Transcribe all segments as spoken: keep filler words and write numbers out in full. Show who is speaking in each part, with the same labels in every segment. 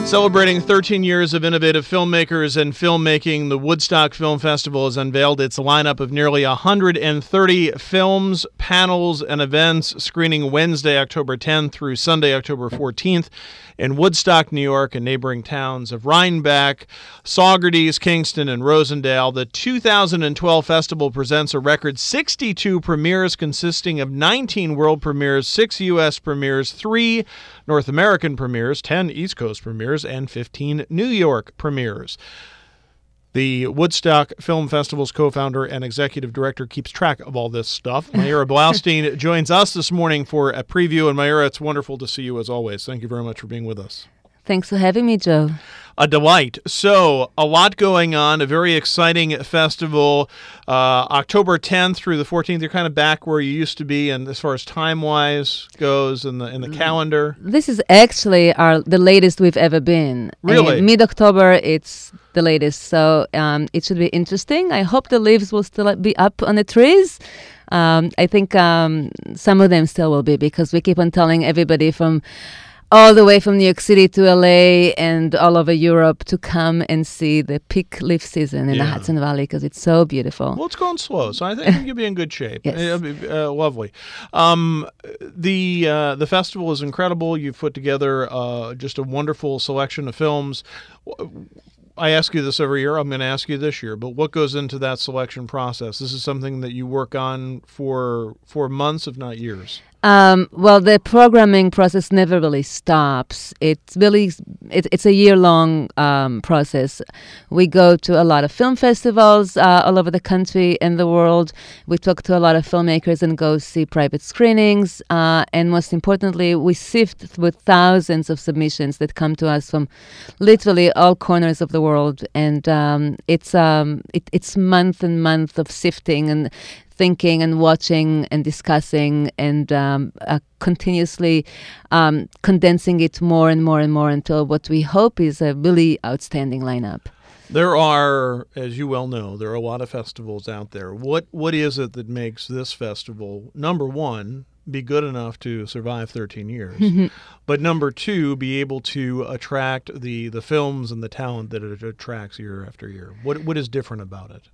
Speaker 1: Celebrating thirteen years of innovative filmmakers and filmmaking, the Woodstock Film Festival has unveiled its lineup of nearly one hundred thirty films, panels, and events, screening Wednesday, October tenth through Sunday, October fourteenth in Woodstock, New York, and neighboring towns of Rhinebeck, Saugerties, Kingston, and Rosendale. The two thousand twelve festival presents a record sixty-two premieres consisting of nineteen world premieres, six U S premieres, three North American premieres, ten East Coast premieres, and fifteen New York premieres. The Woodstock Film Festival's co-founder and executive director keeps track of all this stuff. Mayra Blaustein joins us this morning for a preview. And Mayra, it's wonderful to see you as always. Thank you very much for being with us.
Speaker 2: Thanks for having me, Joe.
Speaker 1: A delight. So, a lot going on, a very exciting festival. Uh, October tenth through the fourteenth, you're kind of back where you used to be, and as far as time-wise goes in the in the calendar.
Speaker 2: This is actually our the latest we've ever been.
Speaker 1: Really?
Speaker 2: Uh, mid-October, it's the latest, so um, it should be interesting. I hope the leaves will still be up on the trees. Um, I think um, some of them still will be, because we keep on telling everybody from all the way from New York City to L A and all over Europe to come and see the peak leaf season in
Speaker 1: Yeah.
Speaker 2: the Hudson Valley, because it's so beautiful.
Speaker 1: Well, it's going slow, so I think you'll be in good shape.
Speaker 2: Yes.
Speaker 1: It'll be, uh, lovely. Um, the uh, the festival is incredible. You've put together uh, just a wonderful selection of films. I ask you this every year. I'm going to ask you this year. But what goes into that selection process? This is something that you work on for for months, if not years.
Speaker 2: Um, well, the programming process never really stops. It's really it, it's a year-long um, process. We go to a lot of film festivals uh, all over the country and the world. We talk to a lot of filmmakers and go see private screenings. Uh, and most importantly, we sift through thousands of submissions that come to us from literally all corners of the world. And um, it's um, it, it's month and month of sifting and thinking and watching and discussing and um, uh, continuously um, condensing it more and more and more until what we hope is a really outstanding lineup.
Speaker 1: There are, as you well know, there are a lot of festivals out there. What What is it that makes this festival, number one, be good enough to survive thirteen years, but number two, be able to attract the, the films and the talent that it attracts year after year? What What is different about it?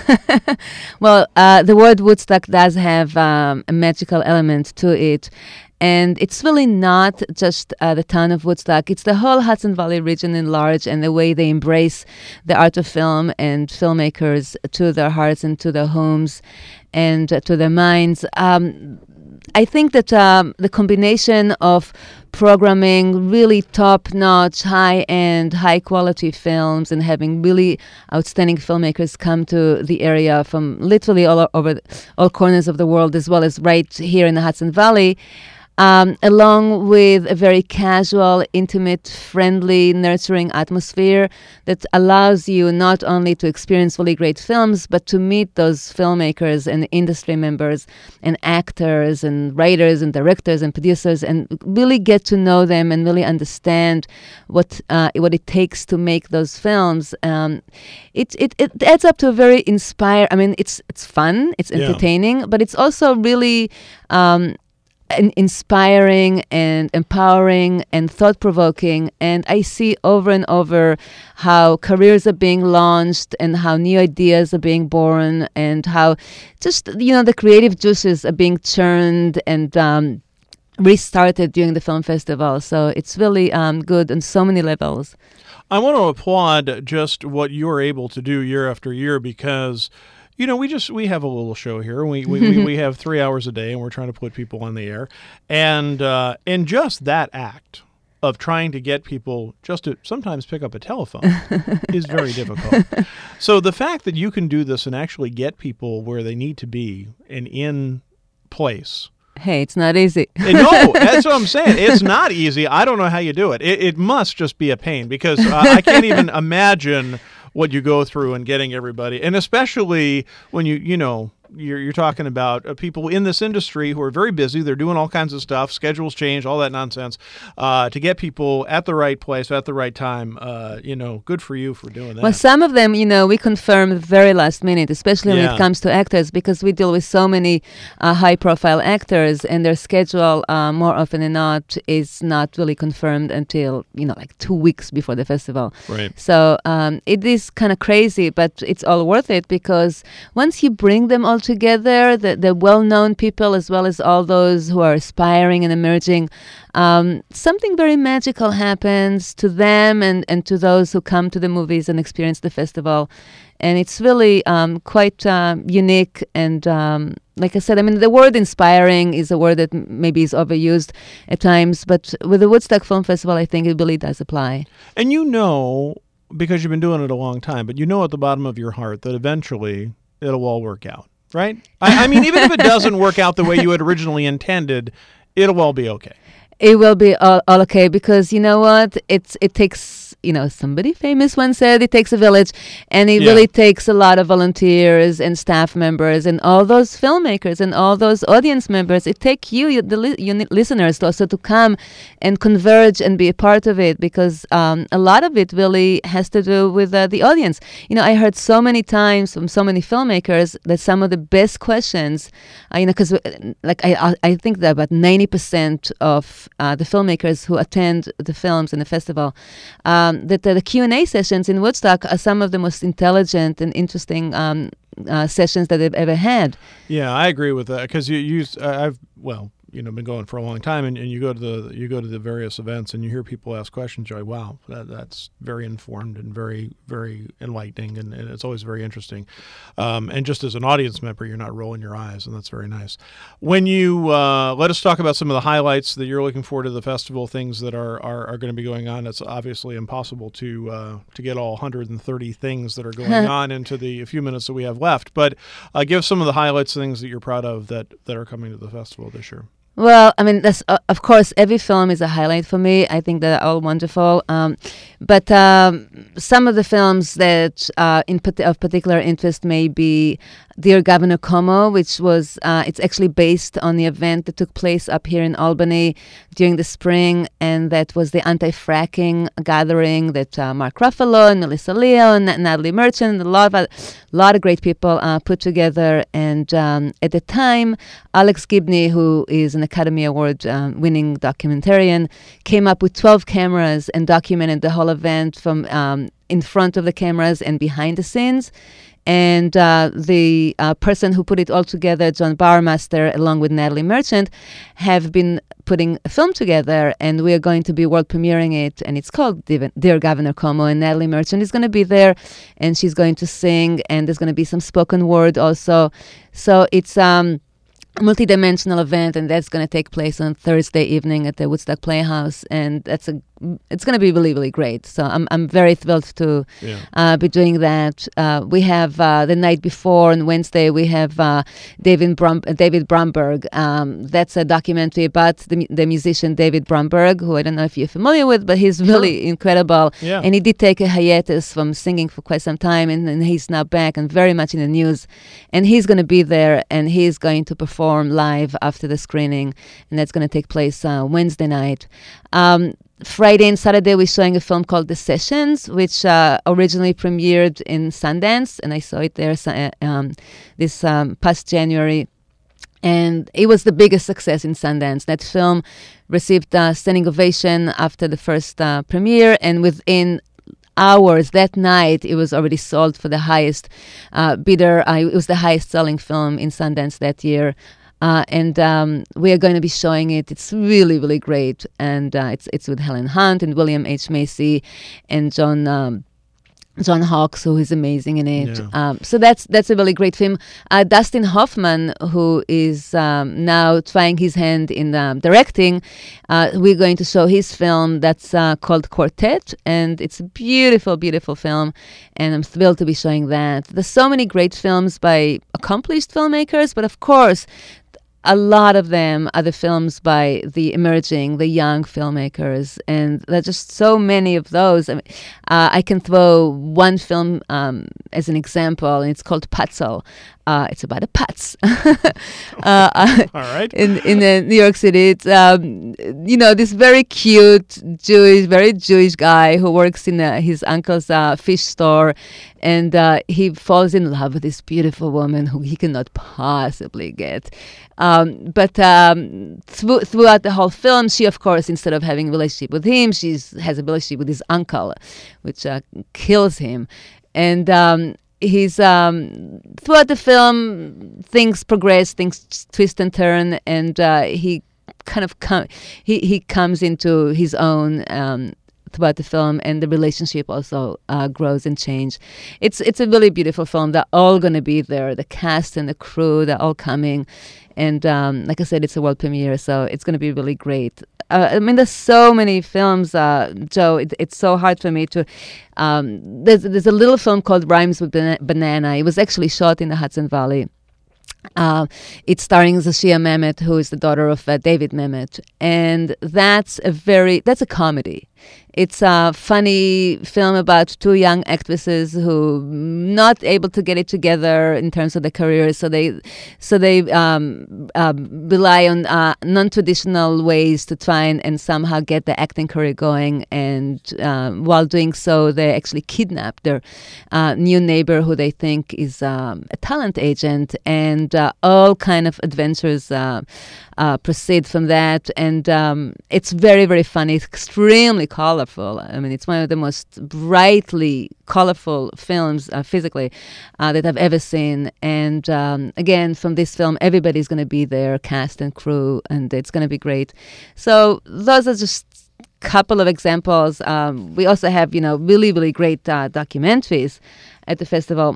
Speaker 2: Well, uh, the word Woodstock does have um, a magical element to it. And it's really not just uh, the town of Woodstock. It's the whole Hudson Valley region in large, and the way they embrace the art of film and filmmakers to their hearts and to their homes and uh, to their minds. Um, I think that um, the combination of programming really top-notch, high-end, high-quality films and having really outstanding filmmakers come to the area from literally all o- over the, all corners of the world, as well as right here in the Hudson Valley, Um, along with a very casual, intimate, friendly, nurturing atmosphere that allows you not only to experience really great films, but to meet those filmmakers and industry members and actors and writers and directors and producers and really get to know them and really understand what uh, what it takes to make those films. Um, it, it it adds up to a very inspired. I mean, it's it's fun, it's
Speaker 1: Yeah.
Speaker 2: entertaining, but it's also really Um, And inspiring and empowering and thought-provoking. And I see over and over how careers are being launched and how new ideas are being born and how just, you know, the creative juices are being churned and um, restarted during the film festival. So it's really um, good on so many levels.
Speaker 1: I want to applaud just what you're able to do year after year, because you know, we just we have a little show here. We we, we, we have three hours a day, and we're trying to put people on the air, and uh, and just that act of trying to get people just to sometimes pick up a telephone is very difficult. So the fact that you can do this and actually get people where they need to be and in place.
Speaker 2: Hey, it's not easy.
Speaker 1: No, that's what I'm saying. It's not easy. I don't know how you do it. It, it must just be a pain, because uh, I can't even imagine what you go through and getting everybody, and especially when you, you know, you're, you're talking about uh, people in this industry who are very busy. They're doing all kinds of stuff. Schedules change, all that nonsense. Uh, to get people at the right place at the right time, uh, you know, good for you for doing that.
Speaker 2: Well, some of them, you know, we confirm very last minute, especially when
Speaker 1: Yeah.
Speaker 2: it comes to actors, because we deal with so many uh, high-profile actors, and their schedule, uh, more often than not, is not really confirmed until, you know, like two weeks before the festival.
Speaker 1: Right.
Speaker 2: So um, it is kind of crazy, but it's all worth it, because once you bring them all together, the, the well-known people as well as all those who are aspiring and emerging, um, something very magical happens to them and, and to those who come to the movies and experience the festival. And it's really um, quite uh, unique. And um, like I said, I mean, the word inspiring is a word that m- maybe is overused at times, but with the Woodstock Film Festival, I think it really does apply.
Speaker 1: And you know, because you've been doing it a long time, but you know at the bottom of your heart that eventually it'll all work out, right? I, I mean, even if it doesn't work out the way you had originally intended, it'll all be okay.
Speaker 2: It will be all, all okay, because you know what? It's it takes, you know, somebody famous once said it takes a village, and it
Speaker 1: Yeah.
Speaker 2: really takes a lot of volunteers and staff members and all those filmmakers and all those audience members. It takes you, you the li- you need listeners, to also to come and converge and be a part of it, because um, a lot of it really has to do with uh, the audience. You know, I heard so many times from so many filmmakers that some of the best questions, uh, you know, because like I I I think that about ninety percent of Uh, the filmmakers who attend the films and the festival, um, that the, the Q and A sessions in Woodstock are some of the most intelligent and interesting um, uh, sessions that they've ever had.
Speaker 1: Yeah, I agree with that, because you use uh, I've well, you know, been going for a long time, and, and you go to the you go to the various events and you hear people ask questions. You're like, wow, that, that's very informed and very very enlightening, and, and it's always very interesting. Um, and just as an audience member, you're not rolling your eyes, and that's very nice. When you uh, let us talk about some of the highlights that you're looking forward to the festival, things that are are, are going to be going on. It's obviously impossible to uh, to get all one hundred thirty things that are going on into the few minutes that we have left, but uh, give some of the highlights, things that you're proud of that that are coming to the festival this year.
Speaker 2: Well, I mean, that's, uh, of course, every film is a highlight for me. I think they're all wonderful. Um, but um, some of the films that uh, in pat- of particular interest may be Dear Governor Como, which was, uh, it's actually based on the event that took place up here in Albany during the spring, and that was the anti-fracking gathering that uh, Mark Ruffalo and Melissa Leo and N- Natalie Merchant and a lot of, a lot of great people uh, put together. And um, at the time, Alex Gibney, who is an Academy Award um, winning documentarian, came up with twelve cameras and documented the whole event from um, in front of the cameras and behind the scenes. And uh, the uh, person who put it all together, John Bowermaster, along with Natalie Merchant, have been putting a film together, and we are going to be world premiering it, and it's called Dear Governor Como, and Natalie Merchant is going to be there, and she's going to sing, and there's going to be some spoken word also. So it's um. multi-dimensional event, and that's going to take place on Thursday evening at the Woodstock Playhouse, and that's a it's going to be really really great. So I'm I'm very thrilled to
Speaker 1: Yeah.
Speaker 2: uh, be doing that. Uh, we have uh, the night before on Wednesday we have uh, David Brum- uh, David Bromberg. Um, that's a documentary about the mu- the musician David Bromberg, who I don't know if you're familiar with, but he's really incredible.
Speaker 1: Yeah.
Speaker 2: And he did take a hiatus from singing for quite some time, and, and he's now back and very much in the news. And he's going to be there, and he's going to perform live after the screening, and that's going to take place uh, Wednesday night. Um, Friday and Saturday, we're showing a film called The Sessions, which uh, originally premiered in Sundance, and I saw it there uh, um, this um, past January. And it was the biggest success in Sundance. That film received a standing ovation after the first uh, premiere, and within hours that night, it was already sold for the highest uh, bidder. Uh, it was the highest selling film in Sundance that year. Uh, and um, we are going to be showing it. It's really, really great. And uh, it's it's with Helen Hunt and William H. Macy and John um, John Hawkes, who is amazing in it.
Speaker 1: Yeah.
Speaker 2: Um, so that's that's a really great film. Uh, Dustin Hoffman, who is um, now trying his hand in um, directing, uh, we're going to show his film that's uh, called Quartet, and it's a beautiful, beautiful film, and I'm thrilled to be showing that. There's so many great films by accomplished filmmakers, but of course, a lot of them are the films by the emerging, the young filmmakers, and there are just so many of those. I mean, uh, I can throw one film um, as an example, and it's called Patzel. Uh, it's about a Pats. uh,
Speaker 1: All right.
Speaker 2: In in uh, New York City, it's um, you know this very cute Jewish, very Jewish guy who works in uh, his uncle's uh, fish store, and uh, he falls in love with this beautiful woman who he cannot possibly get. Um, but um, through, throughout the whole film, she, of course, instead of having a relationship with him, she has a relationship with his uncle, which uh, kills him. And um, he's um, throughout the film, things progress, things twist and turn, and uh, he kind of com- he he comes into his own. Um, throughout the film, and the relationship also uh, grows and changes. It's it's a really beautiful film. They're all going to be there. The cast and the crew, they're all coming. And um, like I said, it's a world premiere, so it's going to be really great. Uh, I mean, there's so many films, uh, Joe. It, it's so hard for me to... Um, there's, there's a little film called Rhymes with Bana- Banana. It was actually shot in the Hudson Valley. Uh, it's starring Zashia Mehmet, who is the daughter of uh, David Mehmet, and that's a very that's a comedy. It's a funny film about two young actresses who not able to get it together in terms of their careers, so they so they um, um, rely on uh, non-traditional ways to try and, and somehow get the acting career going. And um, while doing so, they actually kidnap their uh, new neighbor, who they think is um, a talent agent, and uh, all kind of adventures uh, uh, proceed from that. And um, it's very, very funny. It's extremely colorful. I mean, it's one of the most brightly colorful films uh, physically uh, that I've ever seen. And um, again, from this film, everybody's going to be there, cast and crew, and it's going to be great. So those are just a couple of examples. Um, we also have, you know, really, really great uh, documentaries at the festival.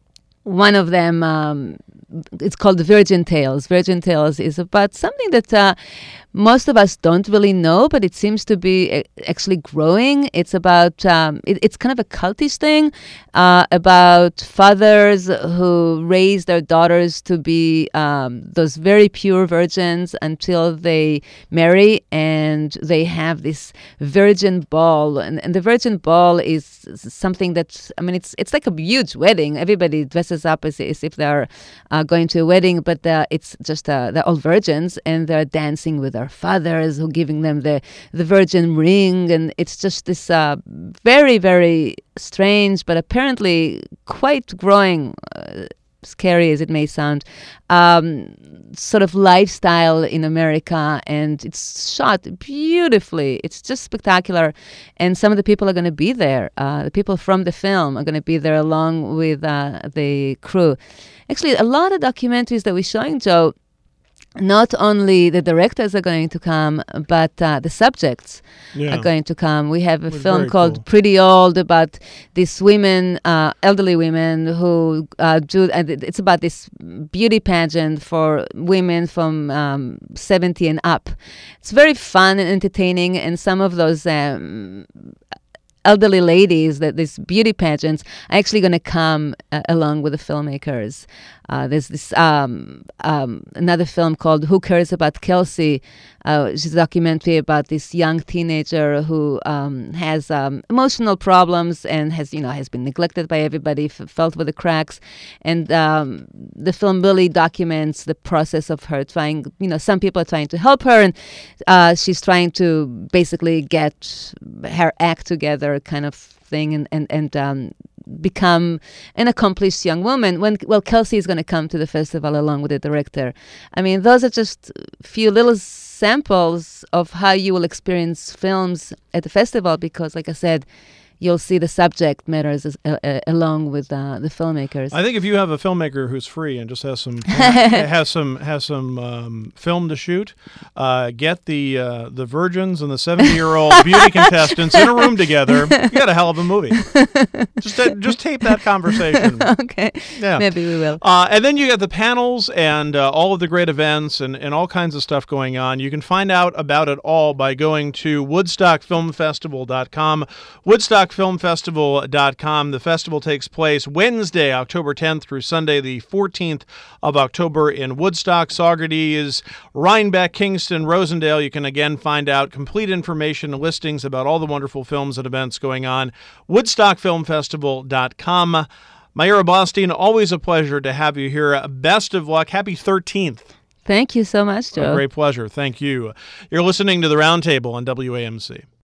Speaker 2: One of them, um, it's called Virgin Tales. Virgin Tales is about something that uh, most of us don't really know, but it seems to be actually growing. It's about, um, it, it's kind of a cultish thing uh, about fathers who raise their daughters to be um, those very pure virgins until they marry, and they have this virgin ball. And, and the virgin ball is something that, I mean, it's it's like a huge wedding. Everybody dresses up as, as if they're uh, going to a wedding, but uh, it's just, uh, they're all virgins, and they're dancing with their fathers who are giving them the, the virgin ring. And it's just this uh, very, very strange, but apparently quite growing, uh, scary as it may sound, um, sort of lifestyle in America. And it's shot beautifully. It's just spectacular. And some of the people are going to be there. Uh, the people from the film are going to be there along with uh, the crew. Actually, a lot of documentaries that we're showing, Joe, not only the directors are going to come, but uh, the subjects
Speaker 1: yeah.
Speaker 2: are going to come. We have a
Speaker 1: We're
Speaker 2: film called
Speaker 1: cool.
Speaker 2: Pretty Old about these women, uh, elderly women who uh, do, and it's about this beauty pageant for women from um, seventy and up. It's very fun and entertaining, and some of those um, elderly ladies, that these beauty pageants, are actually going to come uh, along with the filmmakers. Uh, there's this um, um, another film called Who Cares About Kelsey, uh, which is a documentary about this young teenager who um, has um, emotional problems and has, you know, has been neglected by everybody, f- felt with the cracks. And um, the film really documents the process of her trying, you know, some people are trying to help her, and uh, she's trying to basically get her act together, kind of thing, and, and, and um, become an accomplished young woman. When well, Kelsey is going to come to the festival along with the director. I mean, those are just a few little samples of how you will experience films at the festival, because, like I said, you'll see the subject matters as, uh, uh, along with uh, the filmmakers.
Speaker 1: I think if you have a filmmaker who's free and just has some has some has some um, film to shoot, uh, get the uh, the virgins and the seventy-year-old beauty contestants in a room together. You got a hell of a movie. Just uh, just tape that conversation.
Speaker 2: Okay,
Speaker 1: yeah,
Speaker 2: maybe we will.
Speaker 1: Uh, and then you got the panels and uh, all of the great events and, and all kinds of stuff going on. You can find out about it all by going to woodstock film festival dot com. Woodstock woodstock film festival dot com. The festival takes place Wednesday, October tenth through Sunday, the fourteenth of October in Woodstock, Saugerties, Rhinebeck, Kingston, Rosendale. You can again find out complete information and listings about all the wonderful films and events going on. woodstock film festival dot com. Mayura Bloustein, always a pleasure to have you here. Best of luck. Happy thirteenth.
Speaker 2: Thank you so much, Joe.
Speaker 1: A great pleasure. Thank you. You're listening to The Roundtable on W A M C.